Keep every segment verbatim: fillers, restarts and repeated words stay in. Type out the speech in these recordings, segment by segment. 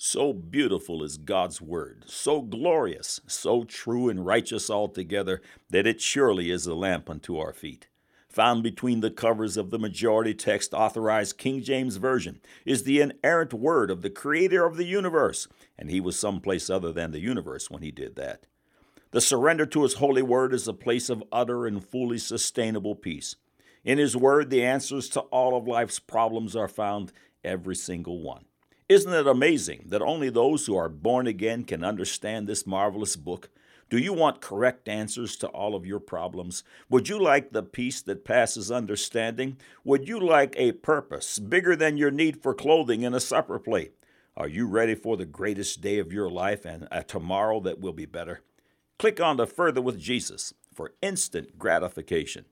So beautiful is God's word, so glorious, so true and righteous altogether, that it surely is a lamp unto our feet. Found between the covers of the majority text authorized King James Version is the inerrant word of the Creator of the universe, and he was someplace other than the universe when he did that. The surrender to his holy word is a place of utter and fully sustainable peace. In his word, the answers to all of life's problems are found, every single one. Isn't it amazing that only those who are born again can understand this marvelous book? Do you want correct answers to all of your problems? Would you like the peace that passes understanding? Would you like a purpose bigger than your need for clothing and a supper plate? Are you ready for the greatest day of your life and a tomorrow that will be better? Click on to Further with Jesus for instant gratification.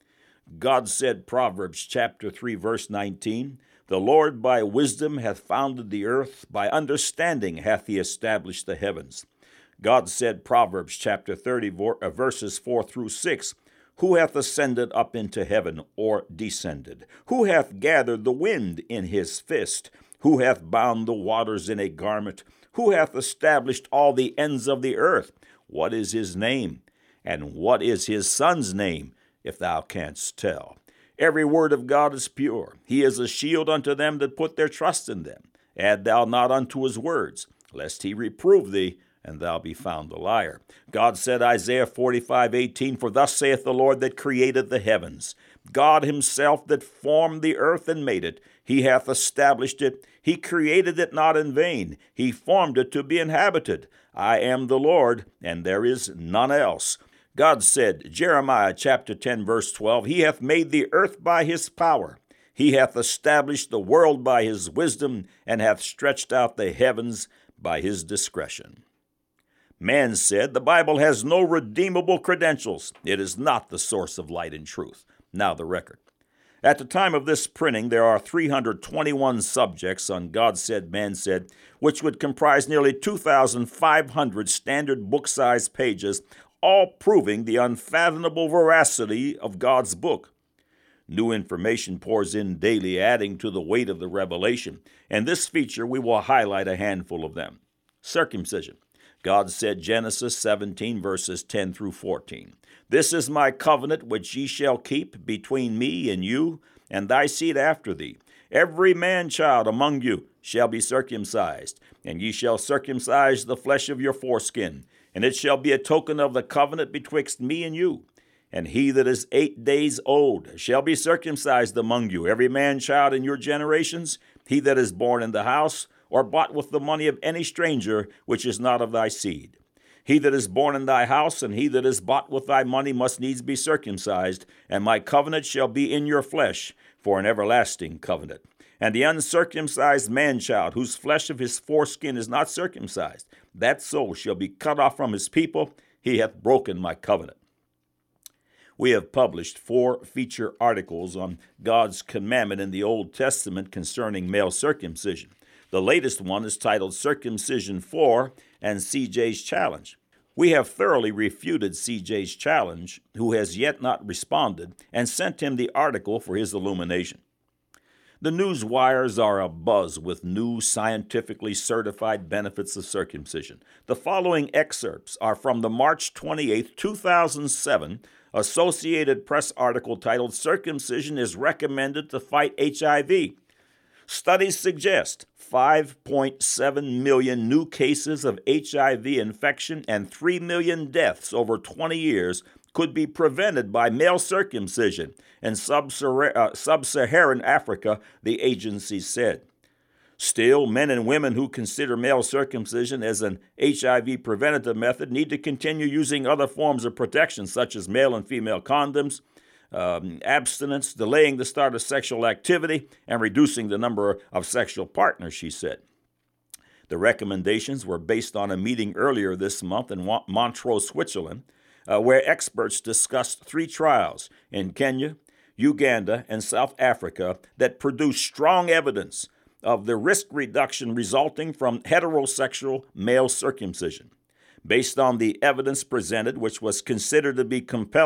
God said, Proverbs chapter three, verse nineteen, "The Lord by wisdom hath founded the earth, by understanding hath he established the heavens." God said, Proverbs chapter thirty, verses four through six, "Who hath ascended up into heaven, or descended? Who hath gathered the wind in his fist? Who hath bound the waters in a garment? Who hath established all the ends of the earth? What is his name? And what is his son's name, if thou canst tell? Every word of God is pure. He is a shield unto them that put their trust in them. Add thou not unto his words, lest he reprove thee, and thou be found a liar." God said, Isaiah forty-five, eighteen, "For thus saith the Lord that created the heavens, God himself that formed the earth and made it. He hath established it. He created it not in vain. He formed it to be inhabited. I am the Lord, and there is none else." God said, Jeremiah chapter ten, verse twelve, "He hath made the earth by his power. He hath established the world by his wisdom, and hath stretched out the heavens by his discretion." Man said, the Bible has no redeemable credentials. It is not the source of light and truth. Now the record. At the time of this printing, there are three hundred twenty-one subjects on God Said, Man Said, which would comprise nearly two thousand five hundred standard book-sized pages, all proving the unfathomable veracity of God's book. New information pours in daily, adding to the weight of the revelation. In this feature, we will highlight a handful of them. Circumcision. God said, Genesis seventeen, verses ten through fourteen, "This is my covenant which ye shall keep between me and you, and thy seed after thee. Every man-child among you shall be circumcised, and ye shall circumcise the flesh of your foreskin, and it shall be a token of the covenant betwixt me and you. And he that is eight days old shall be circumcised among you, every man-child in your generations, he that is born in the house, or bought with the money of any stranger, which is not of thy seed. He that is born in thy house, and he that is bought with thy money must needs be circumcised, and my covenant shall be in your flesh, for an everlasting covenant. And the uncircumcised man-child, whose flesh of his foreskin is not circumcised, that soul shall be cut off from his people. He hath broken my covenant." We have published four feature articles on God's commandment in the Old Testament concerning male circumcision. The latest one is titled Circumcision four and C J's Challenge. We have thoroughly refuted C J's challenge, who has yet not responded, and sent him the article for his illumination. The news wires are abuzz with new scientifically certified benefits of circumcision. The following excerpts are from the March twenty-eighth, two thousand seven Associated Press article titled "Circumcision is Recommended to Fight H I V." Studies suggest five point seven million new cases of H I V infection and three million deaths over twenty years could be prevented by male circumcision in sub-Saharan Africa, the agency said. Still, men and women who consider male circumcision as an H I V preventative method need to continue using other forms of protection, such as male and female condoms, Um, abstinence, delaying the start of sexual activity, and reducing the number of sexual partners, she said. The recommendations were based on a meeting earlier this month in Montreux, Switzerland, uh, where experts discussed three trials in Kenya, Uganda, and South Africa that produced strong evidence of the risk reduction resulting from heterosexual male circumcision. Based on the evidence presented, which was considered to be compelling,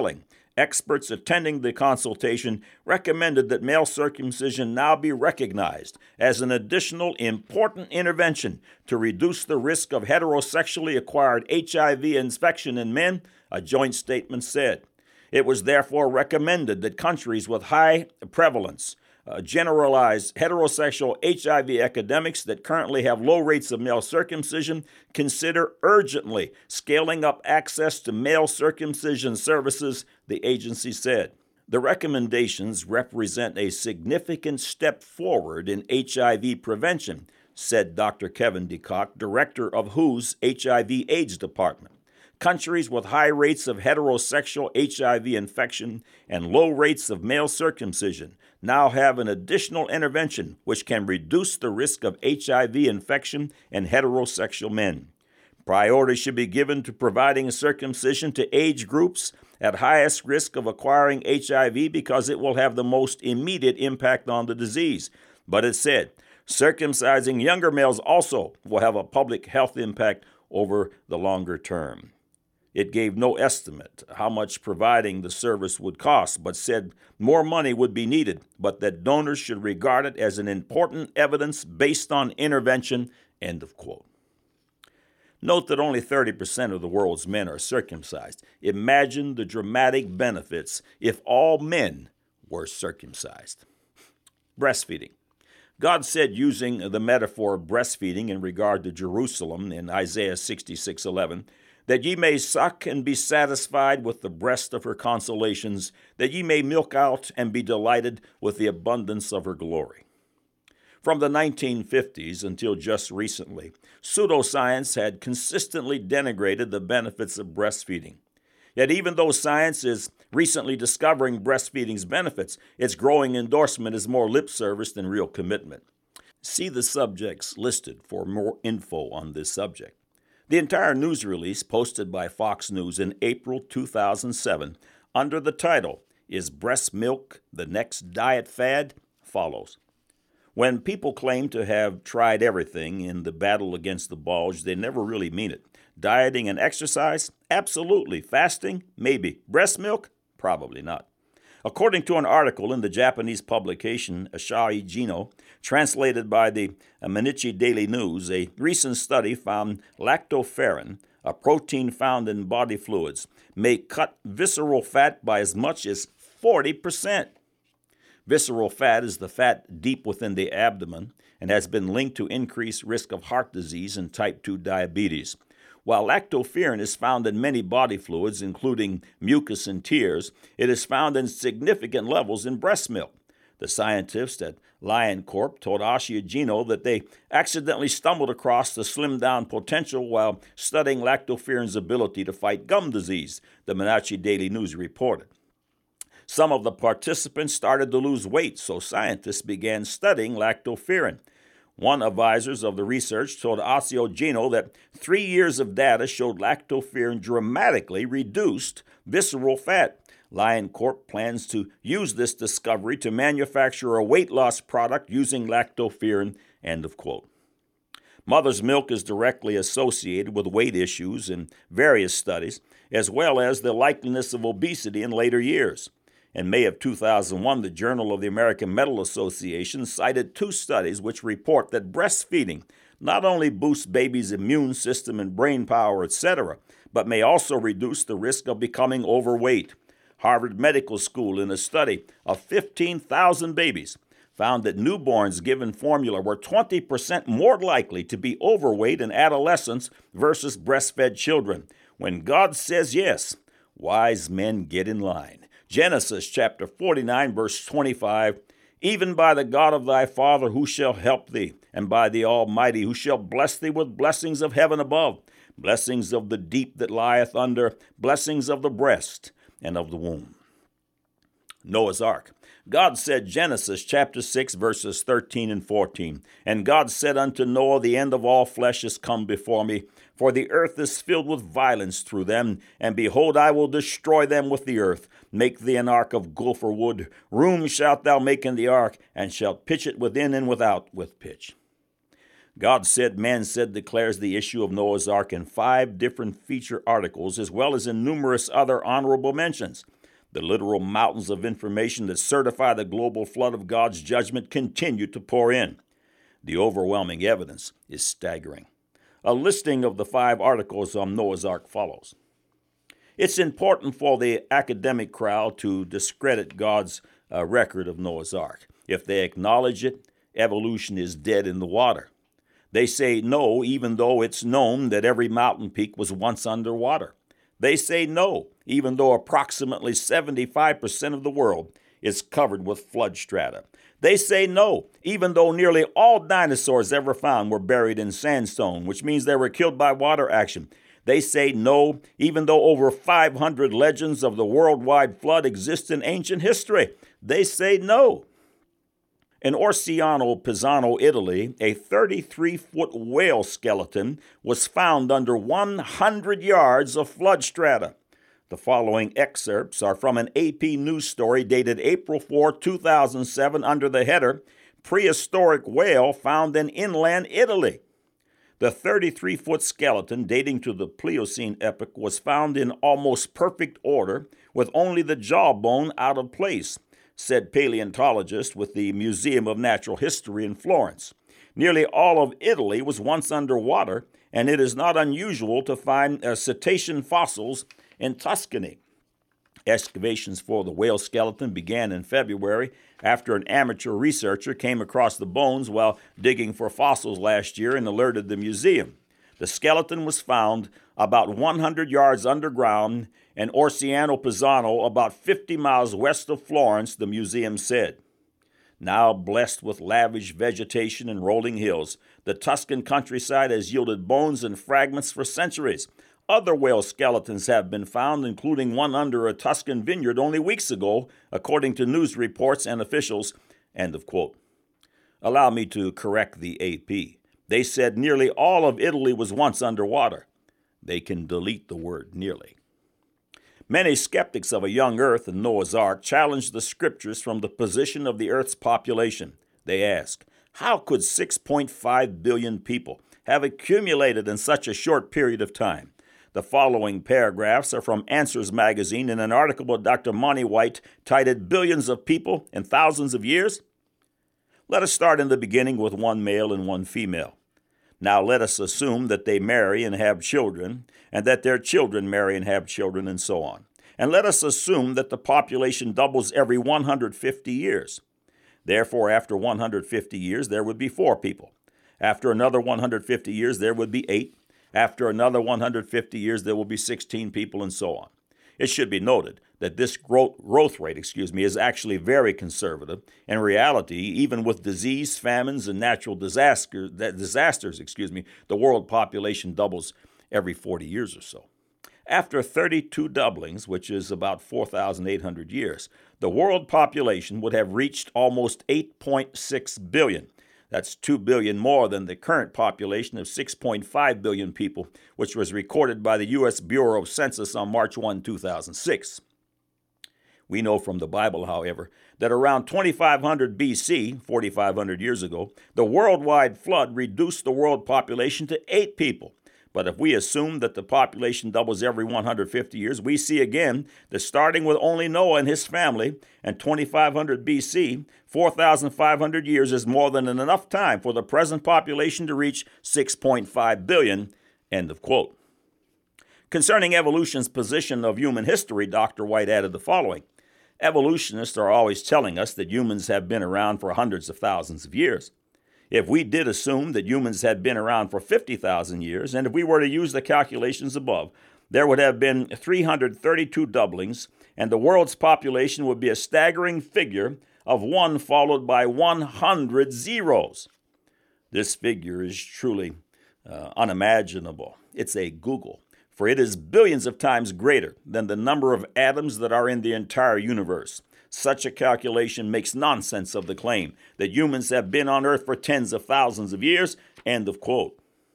Experts attending the consultation recommended that male circumcision now be recognized as an additional important intervention to reduce the risk of heterosexually acquired H I V infection in men, a joint statement said. It was therefore recommended that countries with high prevalence, uh, generalized heterosexual H I V epidemics that currently have low rates of male circumcision consider urgently scaling up access to male circumcision services, the agency said. The recommendations represent a significant step forward in H I V prevention, said Doctor Kevin DeCock, director of W H O's H I V AIDS department. Countries with high rates of heterosexual H I V infection and low rates of male circumcision now have an additional intervention which can reduce the risk of H I V infection in heterosexual men. Priority should be given to providing circumcision to age groups at highest risk of acquiring H I V because it will have the most immediate impact on the disease. But it said, circumcising younger males also will have a public health impact over the longer term. It gave no estimate how much providing the service would cost, but said more money would be needed, but that donors should regard it as an important evidence based on intervention, end of quote. Note that only thirty percent of the world's men are circumcised. Imagine the dramatic benefits if all men were circumcised. Breastfeeding. God said, using the metaphor of breastfeeding in regard to Jerusalem in Isaiah sixty-six eleven, that ye may suck and be satisfied with the breast of her consolations, that ye may milk out and be delighted with the abundance of her glory. From the nineteen fifties until just recently, pseudoscience had consistently denigrated the benefits of breastfeeding. Yet even though science is recently discovering breastfeeding's benefits, its growing endorsement is more lip service than real commitment. See the subjects listed for more info on this subject. The entire news release posted by Fox News in April two thousand seven under the title, "Is Breast Milk the Next Diet Fad?" follows. When people claim to have tried everything in the battle against the bulge, they never really mean it. Dieting and exercise? Absolutely. Fasting? Maybe. Breast milk? Probably not. According to an article in the Japanese publication Asahi Jino, translated by the Mainichi Daily News, a recent study found lactoferrin, a protein found in body fluids, may cut visceral fat by as much as forty percent. Visceral fat is the fat deep within the abdomen and has been linked to increased risk of heart disease and type two diabetes. While lactoferrin is found in many body fluids, including mucus and tears, it is found in significant levels in breast milk. The scientists at Lion Corp told Asahi Jino that they accidentally stumbled across the slimmed-down potential while studying lactoferrin's ability to fight gum disease, the Mainichi Daily News reported. Some of the participants started to lose weight, so scientists began studying lactoferrin. One advisor of the research told Asahi Jino that three years of data showed lactoferrin dramatically reduced visceral fat. Lion Corp plans to use this discovery to manufacture a weight loss product using lactoferrin, end of quote. Mother's milk is directly associated with weight issues in various studies, as well as the likeliness of obesity in later years. In May of two thousand one, the Journal of the American Medical Association cited two studies which report that breastfeeding not only boosts babies' immune system and brain power, et cetera, but may also reduce the risk of becoming overweight. Harvard Medical School, in a study of fifteen thousand babies, found that newborns given formula were twenty percent more likely to be overweight in adolescence versus breastfed children. When God says yes, wise men get in line. Genesis chapter forty-nine, verse twenty-five, even by the God of thy father who shall help thee, and by the Almighty who shall bless thee with blessings of heaven above, blessings of the deep that lieth under, blessings of the breast and of the womb. Noah's Ark. God said, Genesis chapter six, verses thirteen and fourteen, and God said unto Noah, the end of all flesh is come before me, for the earth is filled with violence through them, and behold, I will destroy them with the earth. Make thee an ark of gopher wood. Room shalt thou make in the ark, and shalt pitch it within and without with pitch. God said, man said declares the issue of Noah's Ark in five different feature articles, as well as in numerous other honorable mentions. The literal mountains of information that certify the global flood of God's judgment continue to pour in. The overwhelming evidence is staggering. A listing of the five articles on Noah's Ark follows. It's important for the academic crowd to discredit God's uh, record of Noah's Ark. If they acknowledge it, evolution is dead in the water. They say no, even though it's known that every mountain peak was once underwater. They say no, even though approximately seventy-five percent of the world is covered with flood strata. They say no, even though nearly all dinosaurs ever found were buried in sandstone, which means they were killed by water action. They say no, even though over five hundred legends of the worldwide flood exist in ancient history. They say no. In Orciano Pisano, Italy, a thirty-three foot whale skeleton was found under one hundred yards of flood strata. The following excerpts are from an A P news story dated April fourth, two thousand seven, under the header, Prehistoric Whale Found in Inland Italy. The thirty-three foot skeleton, dating to the Pliocene epoch, was found in almost perfect order, with only the jawbone out of place, said paleontologist with the Museum of Natural History in Florence. Nearly all of Italy was once underwater, and it is not unusual to find uh, cetacean fossils in Tuscany. Excavations for the whale skeleton began in February after an amateur researcher came across the bones while digging for fossils last year and alerted the museum. The skeleton was found about one hundred yards underground in Orciano Pisano, about fifty miles west of Florence, the museum said. Now blessed with lavish vegetation and rolling hills, the Tuscan countryside has yielded bones and fragments for centuries. Other whale skeletons have been found, including one under a Tuscan vineyard only weeks ago, according to news reports and officials. End of quote. Allow me to correct the A P. They said nearly all of Italy was once underwater. They can delete the word nearly. Many skeptics of a young earth and Noah's Ark challenge the scriptures from the position of the earth's population. They ask, how could six point five billion people have accumulated in such a short period of time? The following paragraphs are from Answers magazine in an article by Doctor Monty White titled Billions of People in Thousands of Years. Let us start in the beginning with one male and one female. Now let us assume that they marry and have children, and that their children marry and have children, and so on. And let us assume that the population doubles every one hundred fifty years. Therefore, after one hundred fifty years, there would be four people. After another one hundred fifty years, there would be eight. After another one hundred fifty years, there will be sixteen people, and so on. It should be noted that this growth, growth rate, excuse me, is actually very conservative. In reality, even with disease, famines, and natural disaster, disasters, excuse me, the world population doubles every forty years or so. After thirty-two doublings, which is about four thousand eight hundred years, the world population would have reached almost eight point six billion. That's two billion more than the current population of six point five billion people, which was recorded by the U S Bureau of Census on March first, two thousand six. We know from the Bible, however, that around twenty-five hundred B C, forty-five hundred years ago, the worldwide flood reduced the world population to eight people. But if we assume that the population doubles every one hundred fifty years, we see again that starting with only Noah and his family and twenty-five hundred B C, four thousand five hundred years is more than enough time for the present population to reach six point five billion, end of quote. Concerning evolution's position of human history, Doctor White added the following. Evolutionists are always telling us that humans have been around for hundreds of thousands of years. If we did assume that humans had been around for fifty thousand years, and if we were to use the calculations above, there would have been three hundred thirty-two doublings, and the world's population would be a staggering figure of one followed by one hundred zeros. This figure is truly uh, unimaginable. It's a Google, for it is billions of times greater than the number of atoms that are in the entire universe. Such a calculation makes nonsense of the claim that humans have been on earth for tens of thousands of years, end of quote.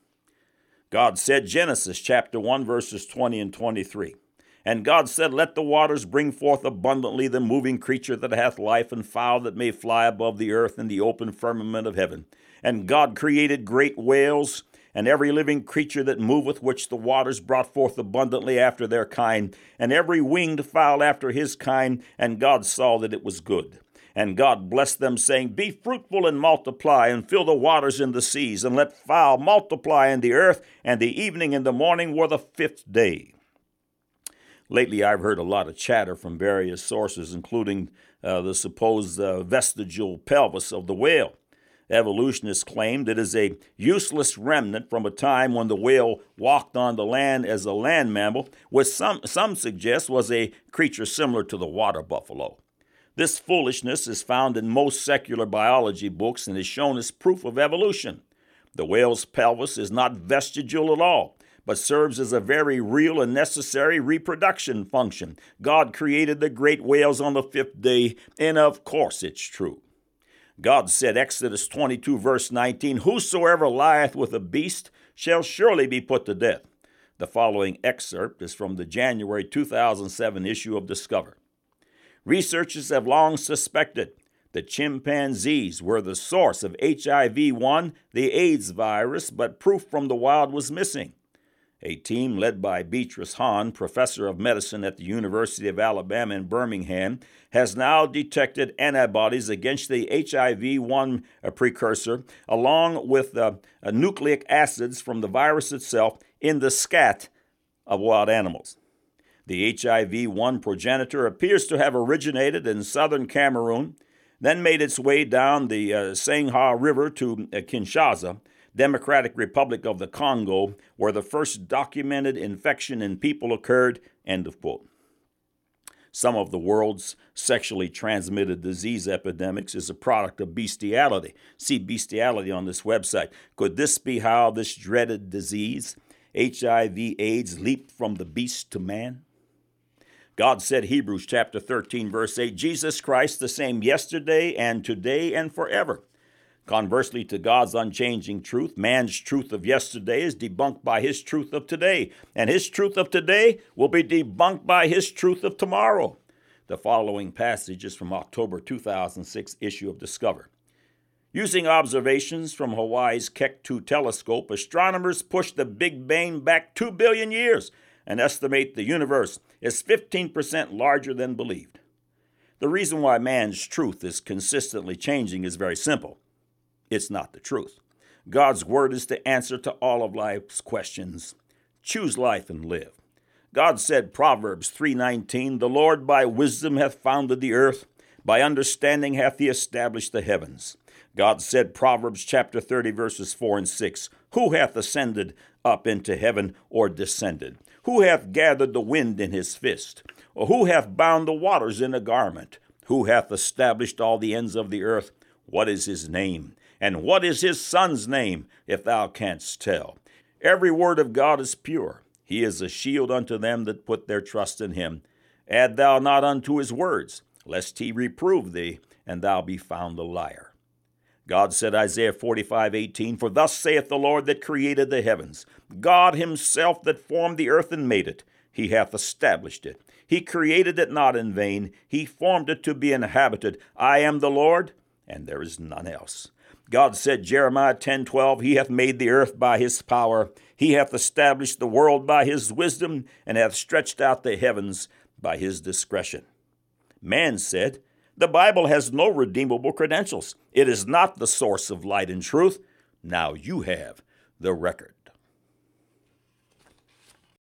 God said, Genesis chapter one, verses twenty and twenty-three, and God said, let the waters bring forth abundantly the moving creature that hath life, and fowl that may fly above the earth in the open firmament of heaven. And God created great whales, and every living creature that moveth, which the waters brought forth abundantly after their kind, and every winged fowl after his kind. And God saw that it was good. And God blessed them, saying, Be fruitful and multiply, and fill the waters in the seas, and let fowl multiply in the earth. And the evening and the morning were the fifth day. Lately, I've heard a lot of chatter from various sources, including uh, the supposed uh, vestigial pelvis of the whale. Evolutionists claimed it is a useless remnant from a time when the whale walked on the land as a land mammal, which some, some suggest was a creature similar to the water buffalo. This foolishness is found in most secular biology books and is shown as proof of evolution. The whale's pelvis is not vestigial at all, but serves as a very real and necessary reproduction function. God created the great whales on the fifth day, and of course it's true. God said, Exodus twenty-two, verse nineteen, Whosoever lieth with a beast shall surely be put to death. The following excerpt is from the January two thousand seven issue of Discover. Researchers have long suspected that chimpanzees were the source of H I V one, the AIDS virus, but proof from the wild was missing. A team led by Beatrice Hahn, professor of medicine at the University of Alabama in Birmingham, has now detected antibodies against the H I V one precursor, along with uh, uh, nucleic acids from the virus itself in the scat of wild animals. The H I V one progenitor appears to have originated in southern Cameroon, then made its way down the uh, Sangha River to uh, Kinshasa, Democratic Republic of the Congo, where the first documented infection in people occurred, end of quote. Some of the world's sexually transmitted disease epidemics is a product of bestiality. See bestiality on this website. Could this be how this dreaded disease, H I V AIDS, leaped from the beast to man? God said, Hebrews chapter thirteen, verse eight, Jesus Christ the same yesterday and today and forever. Conversely to God's unchanging truth, man's truth of yesterday is debunked by his truth of today, and his truth of today will be debunked by his truth of tomorrow. The following passage is from October two thousand six issue of Discover. Using observations from Hawaii's Keck two telescope, astronomers pushed the Big Bang back two billion years and estimate the universe is fifteen percent larger than believed. The reason why man's truth is consistently changing is very simple. It's not the truth. God's word is the answer to all of life's questions. Choose life and live. God said, Proverbs three nineteen, The Lord by wisdom hath founded the earth, by understanding hath he established the heavens. God said, Proverbs chapter thirty, verses four and six, Who hath ascended up into heaven, or descended? Who hath gathered the wind in his fist? Or who hath bound the waters in a garment? Who hath established all the ends of the earth? What is his name? And what is his son's name, if thou canst tell? Every word of God is pure. He is a shield unto them that put their trust in him. Add thou not unto his words, lest he reprove thee, and thou be found a liar. God said, Isaiah forty-five eighteen, For thus saith the Lord that created the heavens, God himself that formed the earth and made it. He hath established it. He created it not in vain. He formed it to be inhabited. I am the Lord, and there is none else. God said, Jeremiah ten twelve, He hath made the earth by his power. He hath established the world by his wisdom, and hath stretched out the heavens by his discretion. Man said, The Bible has no redeemable credentials. It is not the source of light and truth. Now you have the record.